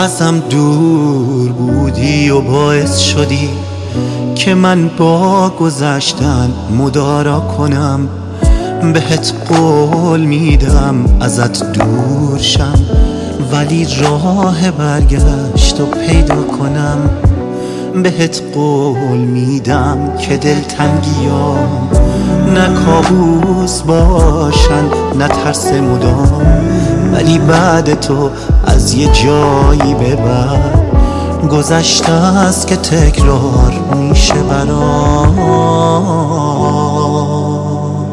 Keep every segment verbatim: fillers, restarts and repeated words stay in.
ازم دور بودی و باعث شدی که من با گذشتن مدارا کنم. بهت قول میدم ازت دور شم، ولی راه برگشت و پیدا کنم. بهت قول میدم که دلتنگیام نه کابوس باشن نه ترس مدام، ولی بعد تو از یه جایی به بعد گذشته است که تکرار میشه برام.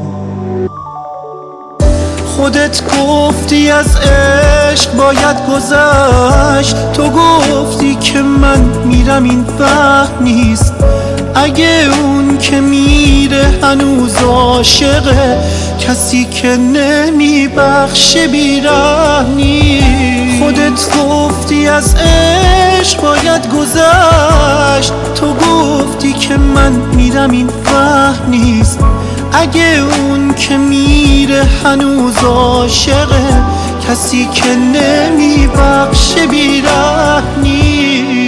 خودت گفتی از عشق باید گذشت، تو گفتی که من میرم این فهم نیست. اگه اون که میره هنوز عاشقه، کسی که نمیبخشه بی‌رحم نیست. خودت گفتی از عشق باید گذشت، تو گفتی که من میرم این فهم نیست. اگه اون که میره هنوز عاشقه، کسی که نمیبخشه بی‌رحم نیست.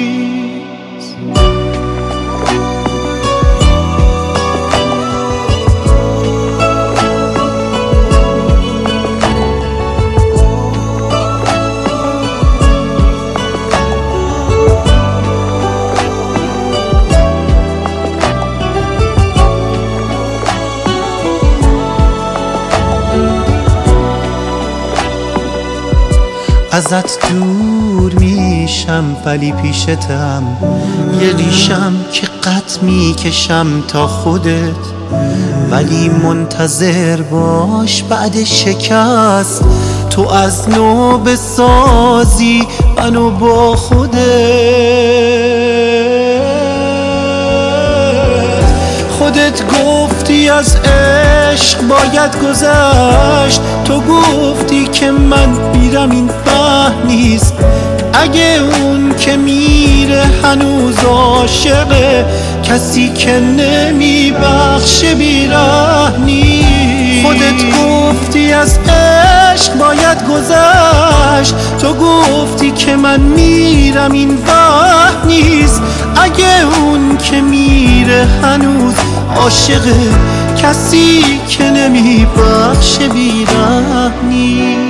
ازت دور میشم ولی پیشتم، یه ریشم که قط میکشم تا خودت. ولی منتظر باش بعد شکست تو از نو بسازی منو با خودت. خودت گفتی از عشق باید گذشت، تو گفتی که من میرم این فهم نیست. اگه اون که میره هنوز عاشقه، کسی که نمیبخشه بی‌رحم نیست. خودت گفتی از عشق باید گذشت، تو گفتی که من میرم این فهم نیست. اگه اون که میره هنوز عاشقه، کسی که نمیبخشه بی‌رحم نیست.